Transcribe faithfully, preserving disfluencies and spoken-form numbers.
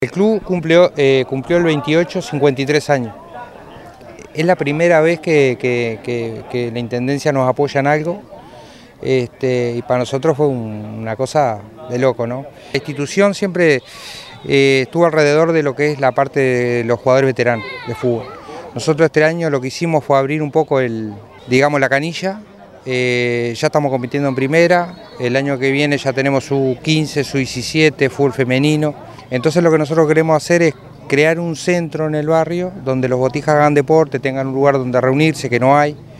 El club cumplió, eh, cumplió el veintiocho, cincuenta y tres años. Es la primera vez que, que, que, que la Intendencia nos apoya en algo, este, y para nosotros fue un, una cosa de loco, ¿no? La institución siempre eh, estuvo alrededor de lo que es la parte de los jugadores veteranos de fútbol. Nosotros este año lo que hicimos fue abrir un poco el, digamos, la canilla. Eh, ya estamos compitiendo en primera, el año que viene ya tenemos su quince, su diecisiete, fútbol femenino. Entonces lo que nosotros queremos hacer es crear un centro en el barrio donde los botijas hagan deporte, tengan un lugar donde reunirse, que no hay.